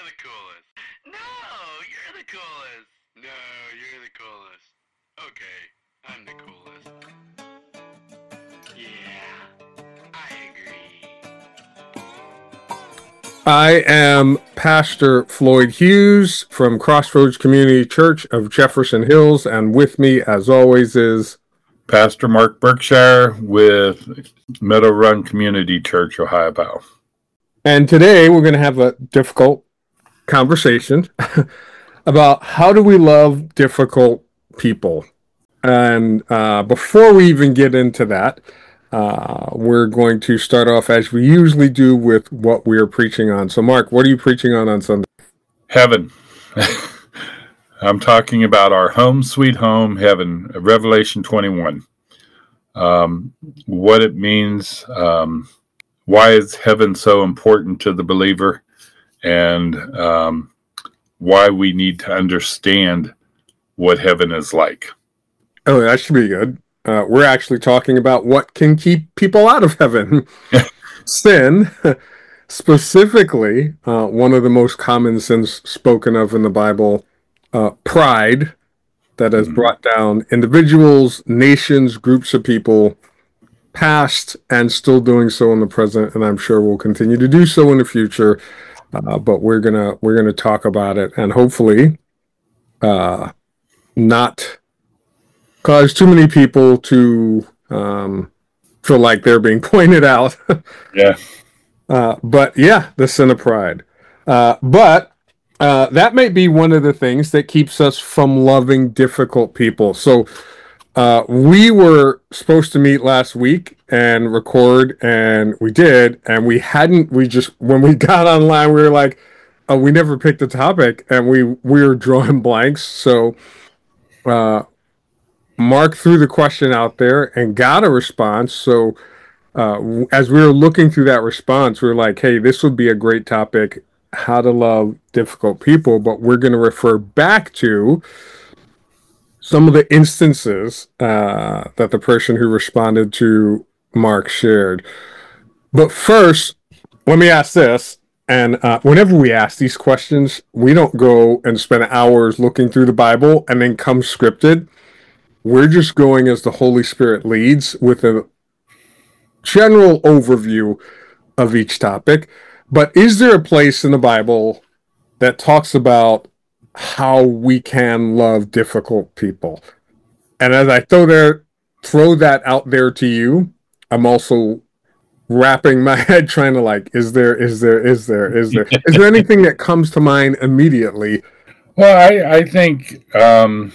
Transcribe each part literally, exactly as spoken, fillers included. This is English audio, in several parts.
the coolest. No, you're the coolest. No, you're the coolest. Okay, I'm the coolest. Yeah, I agree. I am Pastor Floyd Hughes from Crossroads Community Church of Jefferson Hills, and with me, as always, is Pastor Mark Berkshire with Meadow Run Community Church, Ohio. And today we're going to have a difficult conversation about how do we love difficult people. And uh, before we even get into that, uh, we're going to start off as we usually do with what we are preaching on. So, Mark, what are you preaching on on Sunday? Heaven. I'm talking about our home, sweet home, heaven, Revelation twenty-one. Um, what it means, um, why is heaven so important to the believer, and um, why we need to understand what heaven is like. Oh, that should be good. Uh, we're actually talking about what can keep people out of heaven. Sin, specifically, uh, one of the most common sins spoken of in the Bible, uh, pride, that has mm-hmm. brought down individuals, nations, groups of people, past and still doing so in the present, and I'm sure we'll continue to do so in the future. Uh, but we're gonna we're gonna talk about it, and hopefully, uh, not cause too many people to um, feel like they're being pointed out. Yeah. Uh, but yeah, the sin of pride. Uh, but uh, that may be one of the things that keeps us from loving difficult people. So uh, we were supposed to meet last week and record, and we did, and we hadn't. We just when we got online, we were like, oh, we never picked a topic, and we we were drawing blanks. So. Uh, Mark threw the question out there and got a response. So uh, as we were looking through that response, we were like, hey, this would be a great topic, how to love difficult people. But we're going to refer back to some of the instances uh, that the person who responded to Mark shared. But first, let me ask this. And uh, whenever we ask these questions, we don't go and spend hours looking through the Bible and then come scripted. We're just going as the Holy Spirit leads with a general overview of each topic. But is there a place in the Bible that talks about how we can love difficult people? And as I throw there, throw that out there to you, I'm also wrapping my head trying to like, is there, is there, is there, is there, is there anything that comes to mind immediately? Well, I, I think... Um...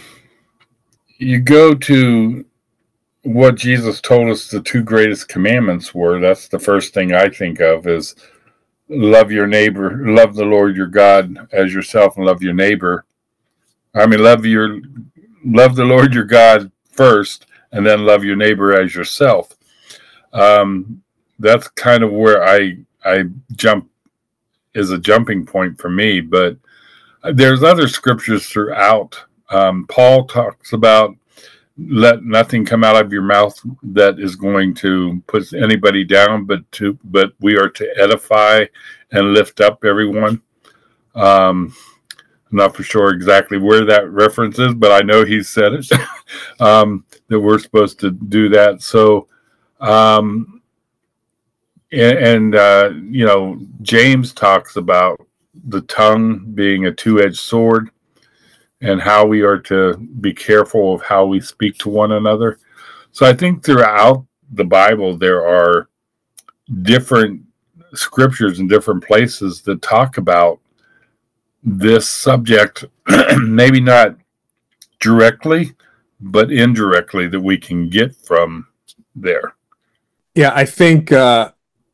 You go to what Jesus told us the two greatest commandments were. That's the first thing I think of is love your neighbor, love the Lord your God as yourself, and love your neighbor. I mean, love your love the Lord your God first, and then love your neighbor as yourself. Um, that's kind of where I I jump is a jumping point for me. But there's other scriptures throughout. Um, Paul talks about let nothing come out of your mouth that is going to put anybody down, but to but we are to edify and lift up everyone. Um, I'm not for sure exactly where that reference is, but I know he said it um, that we're supposed to do that. So, um, and, and uh, you know, James talks about the tongue being a two-edged sword, and how we are to be careful of how we speak to one another. So I think throughout the Bible, there are different scriptures in different places that talk about this subject, maybe not directly, but indirectly that we can get from there. Yeah, I think uh,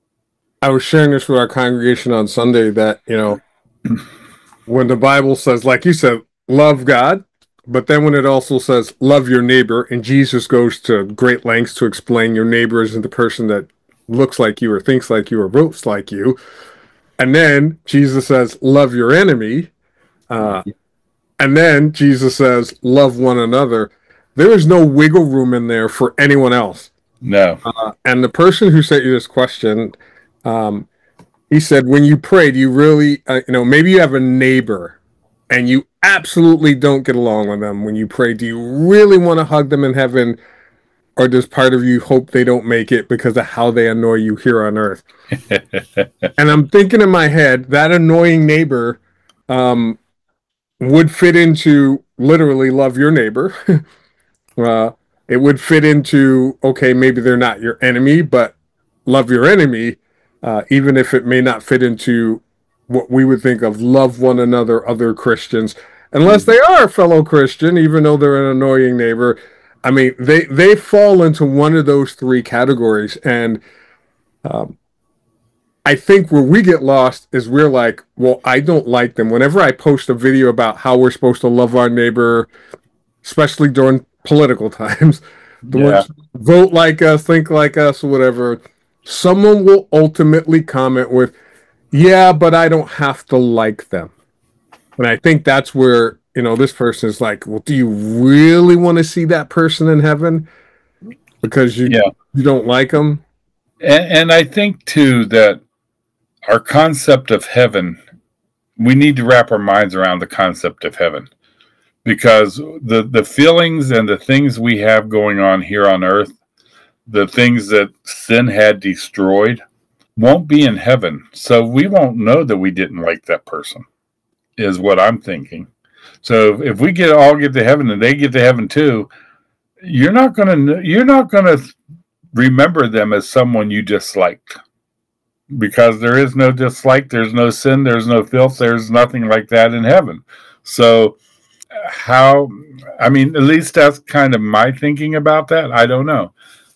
I was sharing this with our congregation on Sunday that, you know, when the Bible says, like you said, love God, but then when it also says love your neighbor, and Jesus goes to great lengths to explain your neighbor isn't the person that looks like you or thinks like you or votes like you, and then Jesus says love your enemy, uh, and then Jesus says love one another. There is no wiggle room in there for anyone else. No. Uh, and the person who sent you this question, um, He said, when you pray, do you really, uh, you know, maybe you have a neighbor and you absolutely don't get along with them when you pray. Do you really want to hug them in heaven? Or does part of you hope they don't make it because of how they annoy you here on earth? And I'm thinking in my head, that annoying neighbor um, would fit into literally love your neighbor. uh, it would fit into, okay, maybe they're not your enemy, but love your enemy, uh, even if it may not fit into what we would think of love one another, other Christians, unless they are a fellow Christian, even though they're an annoying neighbor. I mean, they, they fall into one of those three categories. And um, I think where we get lost is we're like, well, I don't like them. Whenever I post a video about how we're supposed to love our neighbor, especially during political times, the Yeah. ones vote like us, think like us, or whatever, someone will ultimately comment with, yeah, but I don't have to like them. And I think that's where, you know, this person is like, well, do you really want to see that person in heaven because you Yeah. you don't like them? And, and I think too that our concept of heaven, we need to wrap our minds around the concept of heaven, because the the feelings and the things we have going on here on earth, the things that sin had destroyed, won't be in heaven. So we won't know that we didn't like that person, is what I'm thinking. So if we get all get to heaven and they get to heaven too, you're not gonna you're not gonna remember them as someone you disliked, because there is no dislike, there's no sin, there's no filth, there's nothing like that in heaven. So how, I mean, at least that's kind of my thinking about that. I don't know.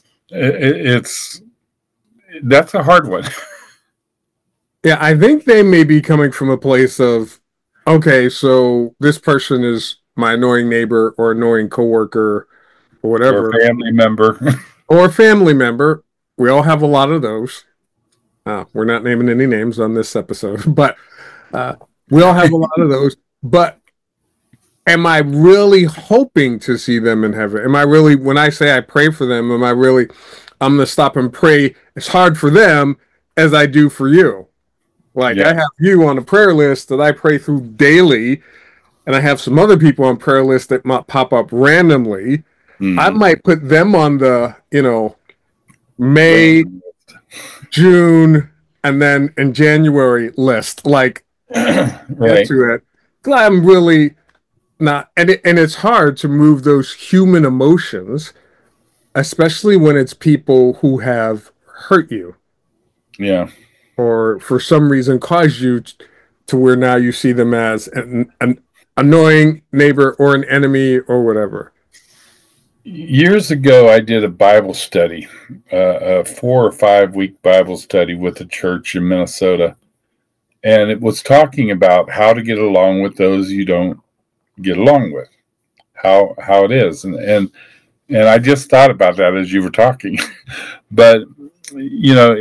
It, it's that's a hard one. Yeah, I think they may be coming from a place of, okay, so this person is my annoying neighbor or annoying coworker or whatever, Or a family member. or a family member. We all have a lot of those. Uh, we're not naming any names on this episode, but uh, we all have a lot of those. But am I really hoping to see them in heaven? Am I really, when I say I pray for them, am I really, I'm going to stop and pray as hard for them as I do for you? Like, Yeah. I have you on a prayer list that I pray through daily, and I have some other people on prayer lists that might pop up randomly. Mm. I might put them on the, you know, May, June, and then in January list. Like, Right. get to it. 'Cause I'm really not, and it, and it's hard to move those human emotions, especially when it's people who have hurt you Yeah. or for some reason caused you t- to where now you see them as an, an annoying neighbor or an enemy or whatever. Years ago, I did a Bible study, uh, a four or five week Bible study with a church in Minnesota. And it was talking about how to get along with those you don't get along with, how how it is. And and, and I just thought about that as you were talking. But, you know,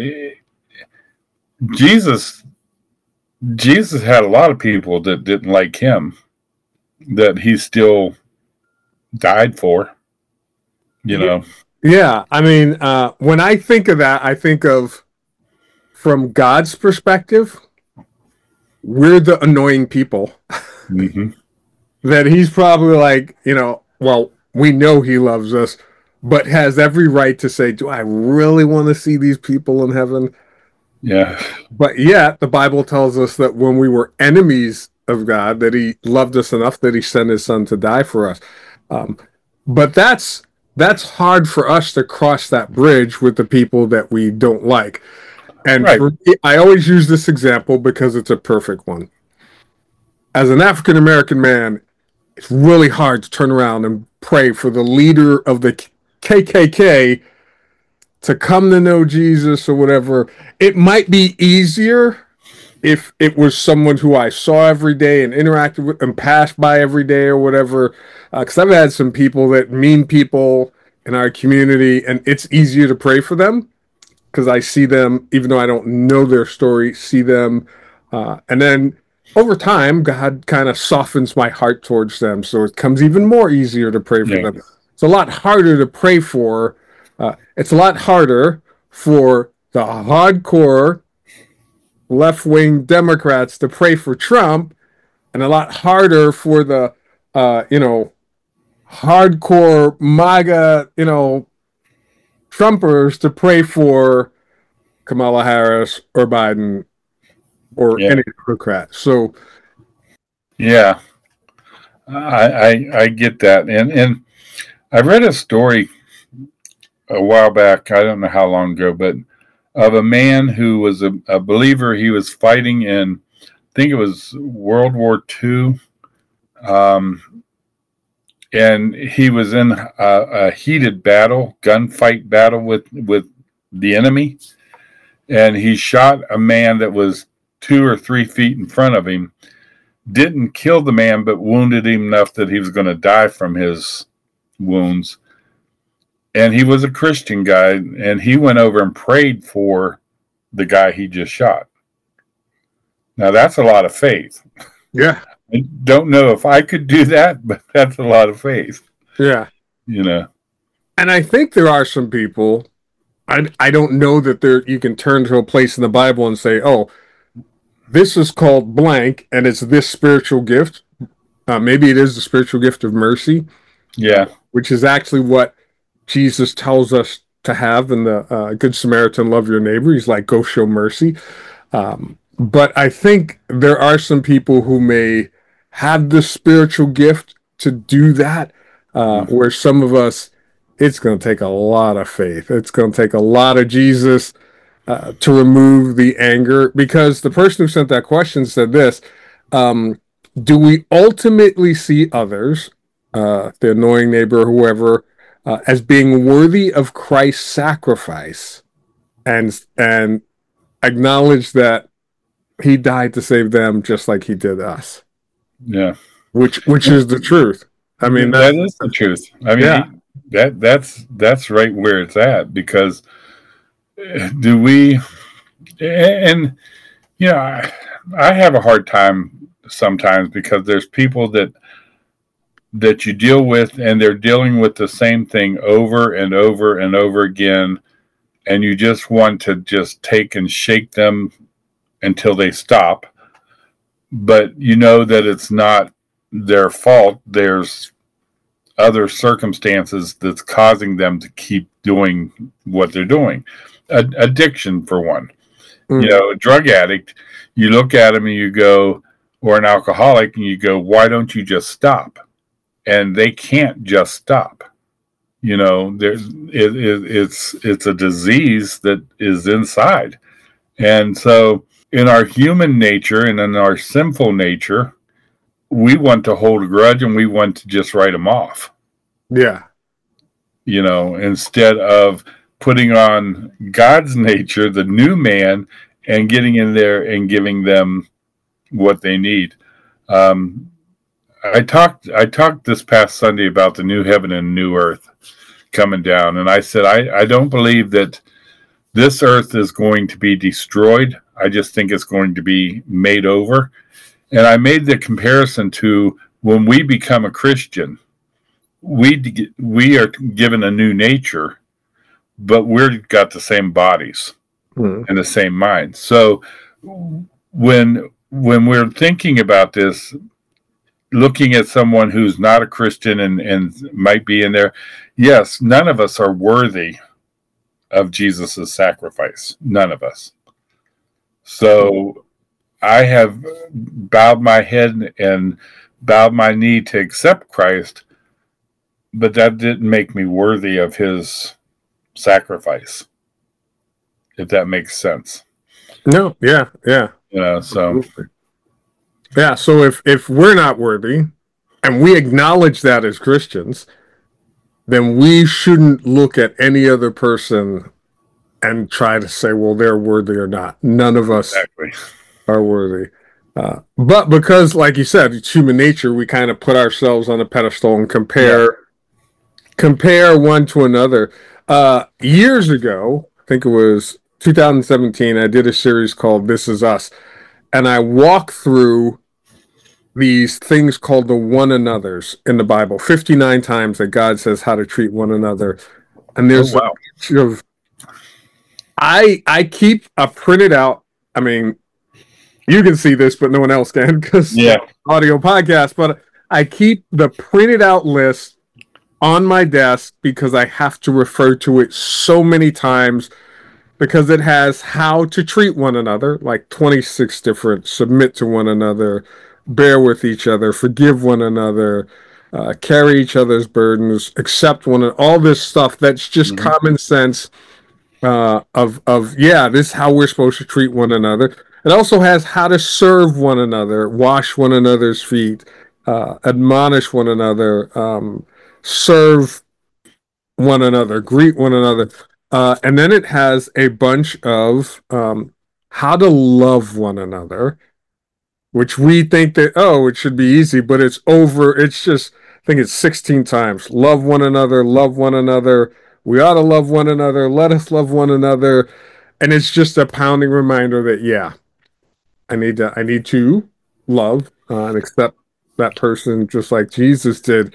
Jesus, Jesus had a lot of people that didn't like him, that he still died for. You know, Yeah, I mean, uh, when I think of that, I think of from God's perspective, we're the annoying people. mm-hmm. That he's probably like, you know, well, we know he loves us, but has every right to say, do I really want to see these people in heaven? Yeah. But yet, the Bible tells us that when we were enemies of God, that he loved us enough that he sent his son to die for us. Um, but that's that's hard for us to cross that bridge with the people that we don't like. And Right. for me, I always use this example because it's a perfect one. As an African American man, it's really hard to turn around and pray for the leader of the K K K to come to know Jesus or whatever. It might be easier if it was someone who I saw every day and interacted with and passed by every day or whatever. Because uh, I've had some people that mean people in our community, and it's easier to pray for them because I see them, even though I don't know their story, see them. Uh, and then over time, God kind of softens my heart towards them. So it comes even more easier to pray for Yeah. them. It's a lot harder to pray for. Uh, it's a lot harder for the hardcore left-wing Democrats to pray for Trump, and a lot harder for the, uh, you know, hardcore MAGA, you know, Trumpers to pray for Kamala Harris or Biden or Yeah. any Democrat. So, Yeah, I, I I get that, and and I read a story a while back. I don't know how long ago, but of a man who was a, a believer. He was fighting in, I think it was World War Two, um, and he was in a, a heated battle, gunfight battle with with the enemy, and he shot a man that was two or three feet in front of him. Didn't kill the man, but wounded him enough that he was going to die from his wounds. And he was a Christian guy, and he went over and prayed for the guy he just shot. Now, that's a lot of faith. yeah, I don't know if I could do that, but that's a lot of faith, yeah. you know. And I think there are some people, I, I don't know that there you can turn to a place in the Bible and say, oh, this is called blank, and it's this spiritual gift. Uh, maybe it is the spiritual gift of mercy. Yeah. Which is actually what Jesus tells us to have in the uh, Good Samaritan, love your neighbor. He's like, go show mercy. Um, but I think there are some people who may have the spiritual gift to do that, uh, mm-hmm. where some of us, it's going to take a lot of faith. It's going to take a lot of Jesus uh, to remove the anger, because the person who sent that question said this, um, do we ultimately see others, uh, the annoying neighbor, whoever, uh, as being worthy of Christ's sacrifice, and and acknowledge that he died to save them just like he did us? Yeah. Which which is the truth. I mean, that is the truth. I mean, yeah. that that's that's right where it's at, because do we, and you know, I, I have a hard time sometimes, because there's people that that you deal with, and they're dealing with the same thing over and over and over again, and you just want to just take and shake them until they stop. But you know that it's not their fault. There's other circumstances that's causing them to keep doing what they're doing. A- addiction, for one. Mm. You know, a drug addict, you look at them and you go, or an alcoholic, and you go, why don't you just stop? And they can't just stop. You know, there's it, it, it's it's a disease that is inside. And so in our human nature and in our sinful nature, we want to hold a grudge, and we want to just write them off. Yeah. You know, instead of putting on God's nature, the new man, and getting in there and giving them what they need. Um, I talked I talked this past Sunday about the new heaven and new earth coming down, and I said I, I don't believe that this earth is going to be destroyed. I just think it's going to be made over. And I made the comparison to when we become a Christian, we we are given a new nature, but we've got the same bodies mm. and the same mind. So when when we're thinking about this, looking at someone who's not a Christian and, and might be in there, yes, none of us are worthy of Jesus's sacrifice. None of us. So I have bowed my head and bowed my knee to accept Christ, but that didn't make me worthy of his sacrifice, if that makes sense. No, yeah, yeah. You know, so yeah, so if if we're not worthy, and we acknowledge that as Christians, then we shouldn't look at any other person and try to say, well, they're worthy or not. None of us exactly. are worthy. Uh, but because, like you said, it's human nature, we kind of put ourselves on a pedestal and compare yeah. compare one to another. Uh, years ago, I think it was two thousand seventeen, I did a series called This Is Us. And I walk through these things called the one another's in the Bible, fifty-nine times that God says how to treat one another. And there's oh, wow. of I I keep a printed out, I mean, you can see this, but no one else can because Yeah. audio podcast. But I keep the printed out list on my desk because I have to refer to it so many times because it has how to treat one another, like twenty-six different, submit to one another, bear with each other, forgive one another, uh, carry each other's burdens, accept one another, all this stuff that's just Mhm. common sense uh, of, of, yeah, this is how we're supposed to treat one another. It also has how to serve one another, wash one another's feet, uh, admonish one another, um, serve one another, greet one another. Uh, and then it has a bunch of um, how to love one another, which we think that, oh, it should be easy, but it's over. It's just, I think it's sixteen times. Love one another, love one another. We ought to love one another. Let us love one another. And it's just a pounding reminder that, yeah, I need to, I need to love uh, and accept that person just like Jesus did.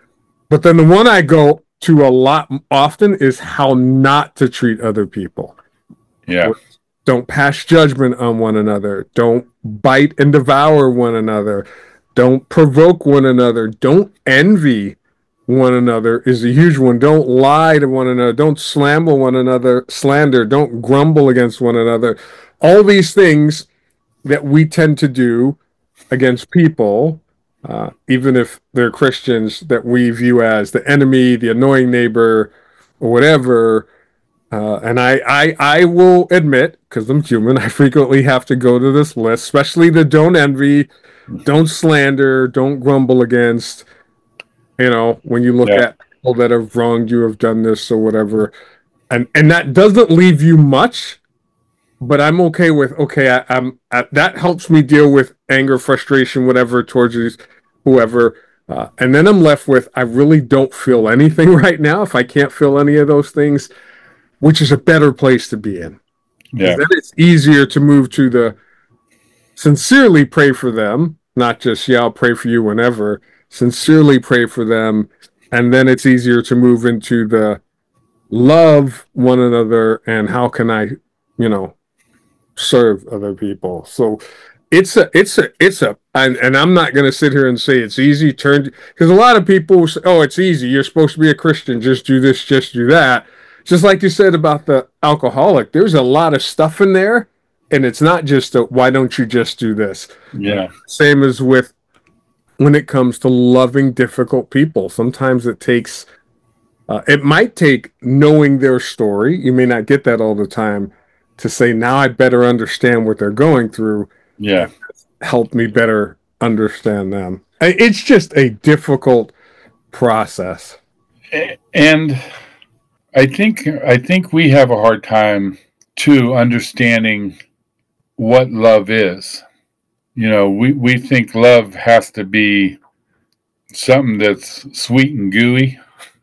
But then the one I go to a lot often is how not to treat other people. Yeah. Don't pass judgment on one another. Don't bite and devour one another. Don't provoke one another. Don't envy one another is a huge one. Don't lie to one another. Don't slander one another. Slander. Don't grumble against one another. All these things that we tend to do against people, uh, even if they're Christians, that we view as the enemy, the annoying neighbor, or whatever. Uh, and I, I, I will admit, because I'm human, I frequently have to go to this list, especially the don't envy, don't slander, don't grumble against. You know, when you look Yeah. at people that have wronged you, have done this or whatever, and and that doesn't leave you much. But I'm okay with okay. I, I'm I, that helps me deal with anger, frustration, whatever towards these, whoever. Uh, and then I'm left with I really don't feel anything right now. If I can't feel any of those things, which is a better place to be in. Yeah. Then it's easier to move to the sincerely pray for them, not just, yeah, I'll pray for you whenever. Sincerely pray for them. And then it's easier to move into the love one another and how can I, you know, serve other people. So it's a, it's a, it's a, and, and I'm not going to sit here and say it's easy. Turn because a lot of people say, oh, it's easy. You're supposed to be a Christian. Just do this, just do that. Just like you said about the alcoholic, there's a lot of stuff in there, and it's not just a, why don't you just do this? Yeah. Same as with when it comes to loving difficult people. Sometimes it takes, uh, it might take knowing their story. You may not get that all the time to say, now I better understand what they're going through. Yeah. Help me better understand them. It's just a difficult process. And I think I think we have a hard time too understanding what love is. You know, we, we think love has to be something that's sweet and gooey,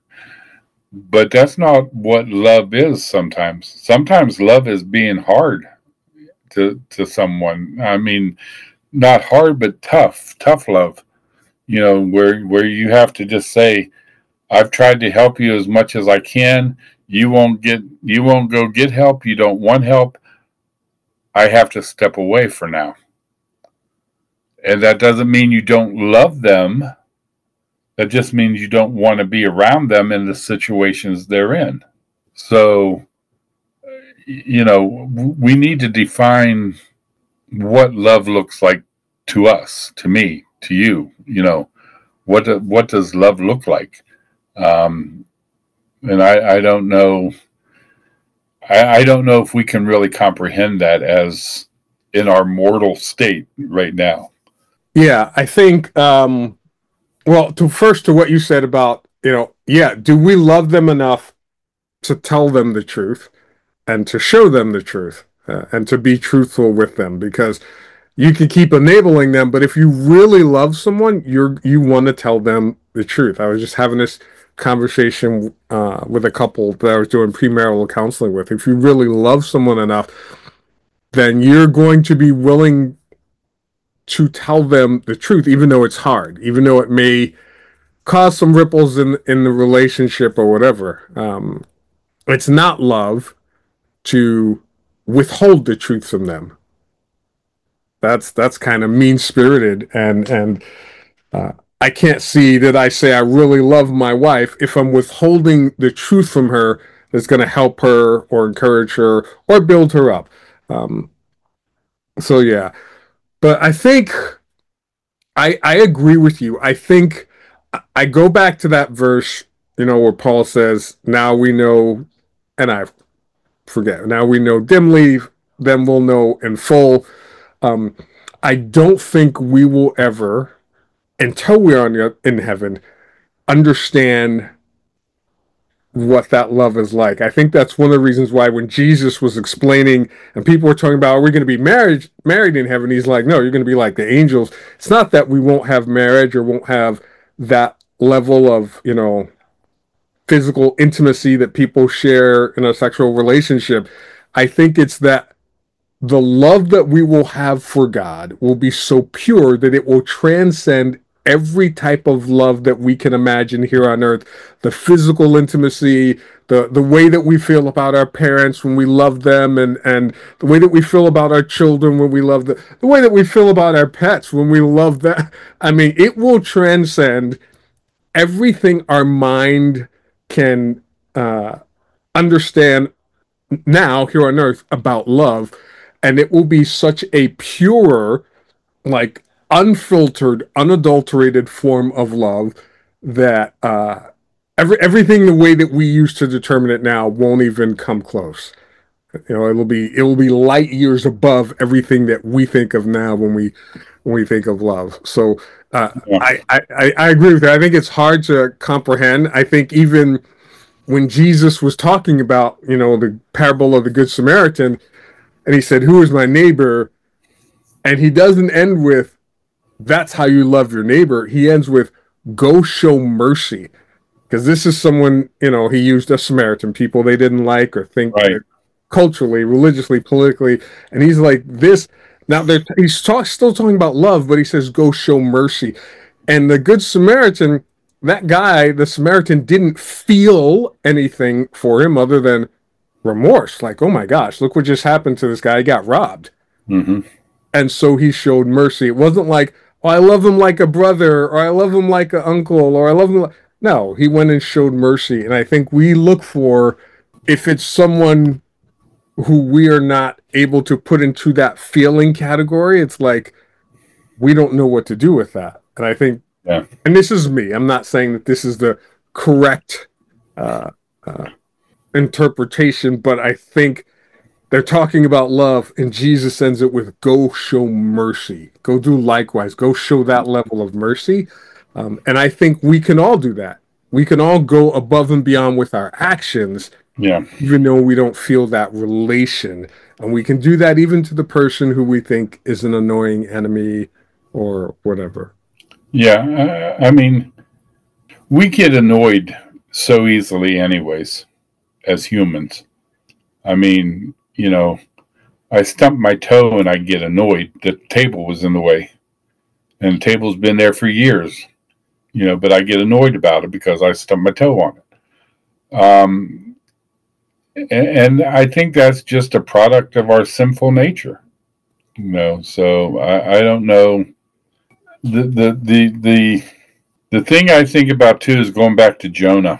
but that's not what love is sometimes. Sometimes love is being hard to to someone. I mean, not hard, but tough, tough love. You know, where where you have to just say, I've tried to help you as much as I can. You won't get you won't go get help. You don't want help. I have to step away for now. And that doesn't mean you don't love them. That just means you don't want to be around them in the situations they're in. So, you know, we need to define what love looks like to us, to me, to you. You know, what do, what does love look like? Um, and I, I don't know. I, I don't know if we can really comprehend that as in our mortal state right now. Yeah, I think. Um, well, to first to what you said about, you know, yeah, do we love them enough to tell them the truth and to show them the truth uh, and to be truthful with them? Because you can keep enabling them, but if you really love someone, you're you want to tell them the truth. I was just having this conversation uh, with a couple that I was doing premarital counseling with. If you really love someone enough, then you're going to be willing to tell them the truth, even though it's hard, even though it may cause some ripples in in the relationship or whatever. Um, it's not love to withhold the truth from them. that's that's kind of mean spirited, and and uh, I can't see that I say I really love my wife if I'm withholding the truth from her that's going to help her or encourage her or build her up. Um, so yeah, but I think I I agree with you. I think I go back to that verse, you know, where Paul says, "Now we know," and I forget. Now we know dimly, then we'll know in full. Um, I don't think we will ever, until we are in, the, in heaven, understand what that love is like. I think that's one of the reasons why when Jesus was explaining and people were talking about, are we going to be married married in heaven? He's like, no, you're going to be like the angels. It's not that we won't have marriage or won't have that level of, you know, physical intimacy that people share in a sexual relationship. I think it's that the love that we will have for God will be so pure that it will transcend every type of love that we can imagine here on earth. The physical intimacy, the the way that we feel about our parents when we love them, and and the way that we feel about our children when we love them, the way that we feel about our pets when we love them. I mean, it will transcend everything our mind can uh, understand now here on earth about love, and it will be such a pure, like unfiltered, unadulterated form of love that uh, every everything the way that we used to determine it now won't even come close. You know, it'll be it will be light years above everything that we think of now when we when we think of love. So uh, Yeah. I, I I agree with that. I think it's hard to comprehend. I think even when Jesus was talking about, you know, the parable of the Good Samaritan, and he said, "Who is my neighbor?" and he doesn't end with, "That's how you love your neighbor." He ends with, "Go show mercy." Because this is someone, you know, he used a Samaritan, people they didn't like or think Right. culturally, religiously, politically. And he's like, this, now they're, he's talk, still talking about love, but he says, go show mercy. And the Good Samaritan, that guy, the Samaritan, didn't feel anything for him other than remorse. Like, oh my gosh, look what just happened to this guy. He got robbed. Mm-hmm. And so he showed mercy. It wasn't like, oh, I love him like a brother, or I love him like an uncle, or I love him like... No, he went and showed mercy. And I think we look for, if it's someone who we are not able to put into that feeling category, it's like we don't know what to do with that. And I think, Yeah. and this is me, I'm not saying that this is the correct uh, uh, interpretation, but I think they're talking about love, and Jesus ends it with, go show mercy. Go do likewise. Go show that level of mercy. Um, and I think we can all do that. We can all go above and beyond with our actions, Yeah. even though we don't feel that relation. And we can do that even to the person who we think is an annoying enemy or whatever. Yeah. I, I mean, we get annoyed so easily, anyways, as humans. I mean, you know, I stump my toe and I get annoyed that the table was in the way. And the table's been there for years, you know, but I get annoyed about it because I stumped my toe on it. Um, and, and I think that's just a product of our sinful nature, you know. So I, I don't know. The, the, the, the, the thing I think about too is going back to Jonah.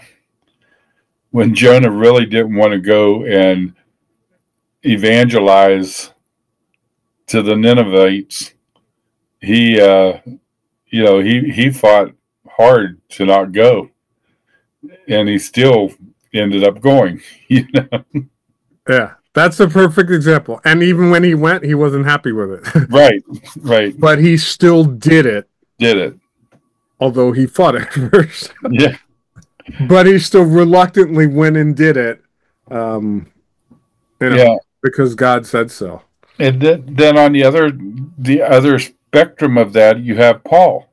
When Jonah really didn't want to go and evangelize to the Ninevites, he, uh, you know, he, he fought hard to not go, and he still ended up going, you know? Yeah, that's a perfect example. And even when he went, he wasn't happy with it. Right, right. But he still did it, Did it. although he fought it first. Yeah. But he still reluctantly went and did it, um, you know, Yeah. because God said so. And then, then on the other the other spectrum of that, you have Paul,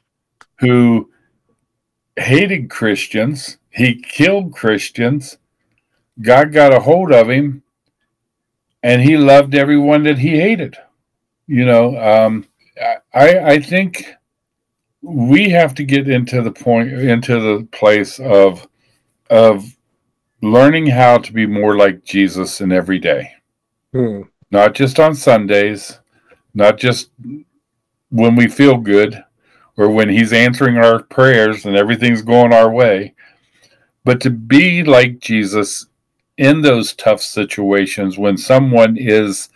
who hated Christians. He killed Christians. God got a hold of him, and he loved everyone that he hated. You know, um, I I think we have to get into the point, into the place of of learning how to be more like Jesus in every day. Hmm. Not just on Sundays, not just when we feel good or when he's answering our prayers and everything's going our way, but to be like Jesus in those tough situations when someone is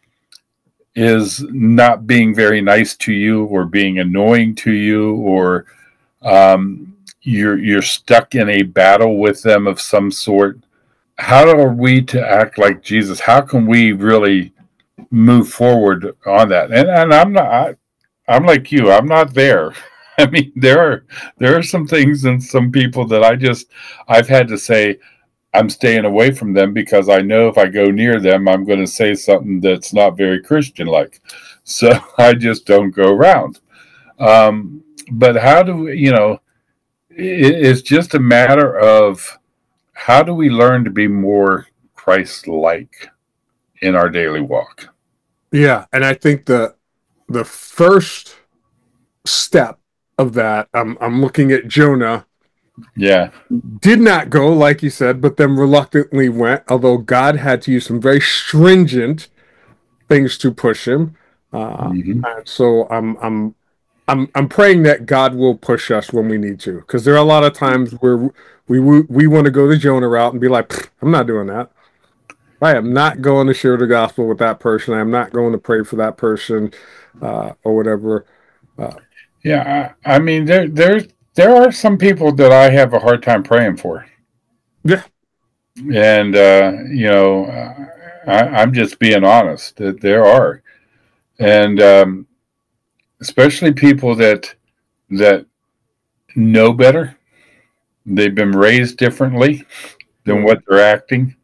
is not being very nice to you or being annoying to you, or um, you're you're stuck in a battle with them of some sort. How are we to act like Jesus? How can we really move forward on that? And and I'm not I, I'm like you. I'm not there. I mean, there are there are some things and some people that I just I've had to say I'm staying away from them because I know if I go near them, I'm going to say something that's not very Christian-like. So I just don't go around. Um, but how do we, you know, it, it's just a matter of how do we learn to be more Christ-like in our daily walk? Yeah, and I think the the first step of that, I'm I'm looking at Jonah. Yeah. Did not go, like you said, but then reluctantly went, although God had to use some very stringent things to push him. Uh, Mm-hmm. and so I'm I'm I'm I'm praying that God will push us when we need to, because there are a lot of times where we we, we want to go the Jonah route and be like, I'm not doing that. I am not going to share the gospel with that person. I'm not going to pray for that person, uh, or whatever. Uh, Yeah, I, I mean, there there's there are some people that I have a hard time praying for. yeah, And, uh, you know, I, I'm just being honest that there are. And um, especially people that that know better. They've been raised differently than what they're acting.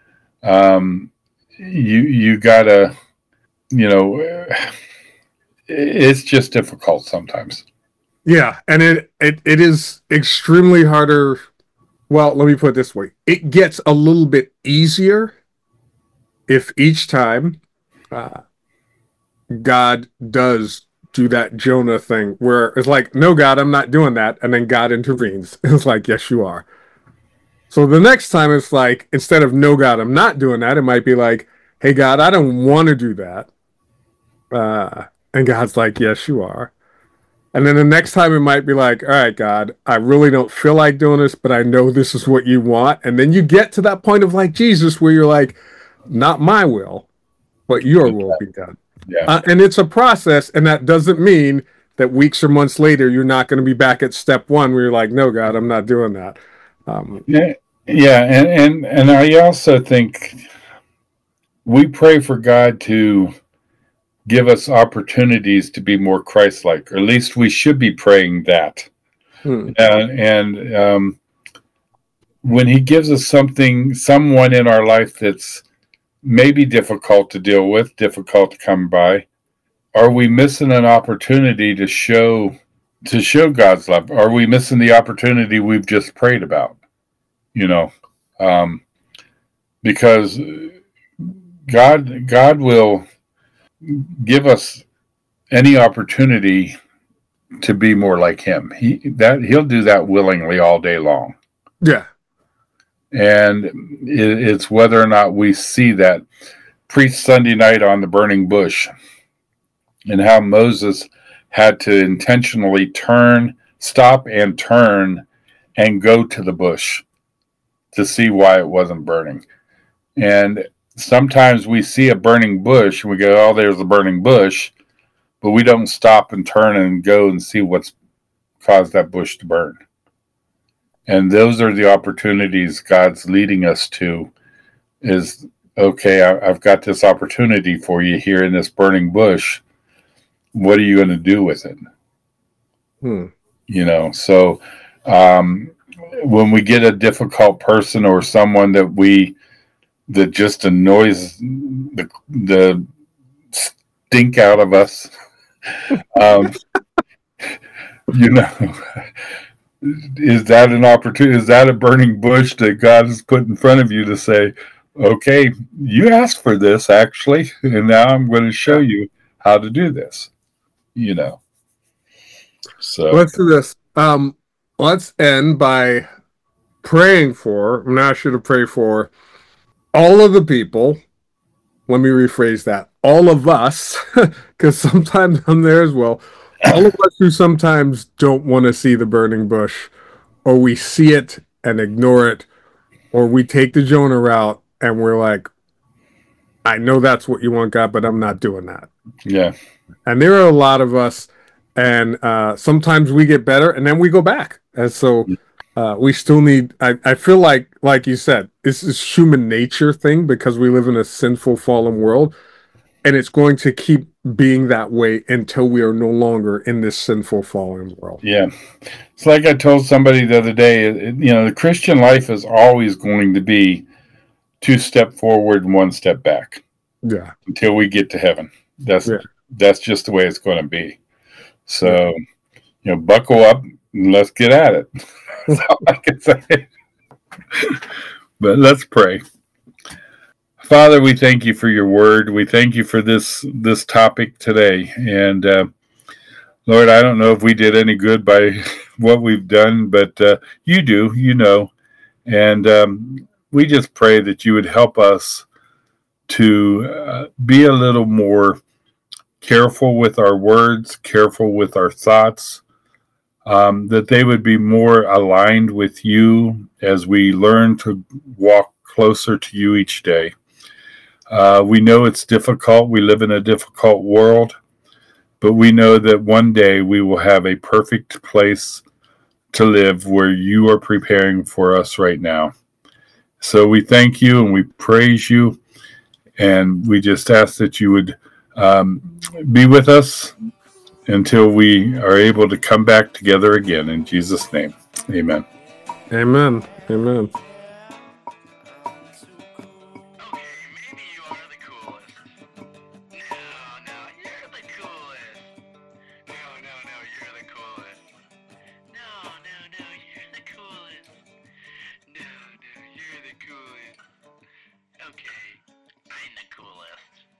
Um, you you gotta, you know, it's just difficult sometimes. yeah, and it, it it is extremely harder. Well, let me put it this way: it gets a little bit easier if each time uh, God does do that Jonah thing where it's like, no, God, I'm not doing that. And then God intervenes. It's like, yes, you are. So the next time it's like, instead of no, God, I'm not doing that, it might be like, hey, God, I don't want to do that. Uh, and God's like, yes, you are. And then the next time it might be like, all right, God, I really don't feel like doing this, but I know this is what you want. And then you get to that point of like Jesus where you're like, not my will, but your will be done. Yeah. Uh, and it's a process, and that doesn't mean that weeks or months later you're not going to be back at step one where you're like, no, God, I'm not doing that. Um, Yeah, yeah, and, and and I also think we pray for God to give us opportunities to be more Christ-like, or at least we should be praying that. hmm. And, and um, when He gives us something, someone in our life that's maybe difficult to deal with, difficult to come by, are we missing an opportunity to show to show God's love? Are we missing the opportunity we've just prayed about? You know, um, because God God will give us any opportunity to be more like Him. He that He'll do that willingly all day long. Yeah. And it, it's whether or not we see that. Preached Sunday night on the burning bush and how Moses had to intentionally turn, stop and turn and go to the bush to see why it wasn't burning. And sometimes we see a burning bush and we go, oh, there's a burning bush, but we don't stop and turn and go and see what's caused that bush to burn. And those are the opportunities God's leading us to is, okay, I, I've got this opportunity for you here in this burning bush. What are you going to do with it? Hmm. You know, so um, when we get a difficult person or someone that we that just annoys the the stink out of us, um, you know, is that an opportunity? Is that a burning bush that God has put in front of you to say, okay, you asked for this actually, and now I'm going to show you how to do this, you know? So Let's do this. Um, let's end by praying for, I'm not sure to pray for all of the people let me rephrase that. All of us, because sometimes I'm there as well. All of us who sometimes don't want to see the burning bush, or we see it and ignore it, or we take the Jonah route and we're like, I know that's what you want, God, but I'm not doing that. Yeah. And there are a lot of us, and uh, sometimes we get better and then we go back. And so uh, we still need, I, I feel like, like you said, this is human nature thing because we live in a sinful, fallen world. And it's going to keep being that way until we are no longer in this sinful, fallen world. Yeah. It's like I told somebody the other day, it, you know, the Christian life is always going to be two step forward and one step back. Yeah. Until we get to heaven. That's yeah. that's just the way it's going to be. So, yeah. you know, buckle up and let's get at it. That's all I can say. But let's pray. Father, we thank you for your word. We thank you for this this topic today. And uh, Lord, I don't know if we did any good by what we've done, but uh, you do, you know. And um, we just pray that you would help us to uh, be a little more careful with our words, careful with our thoughts, um, that they would be more aligned with you as we learn to walk closer to you each day. Uh, we know it's difficult. We live in a difficult world, but we know that one day we will have a perfect place to live where you are preparing for us right now. So we thank you and we praise you, and we just ask that you would um, be with us until we are able to come back together again. In Jesus' name, amen. Amen. Amen. Okay, I'm the coolest.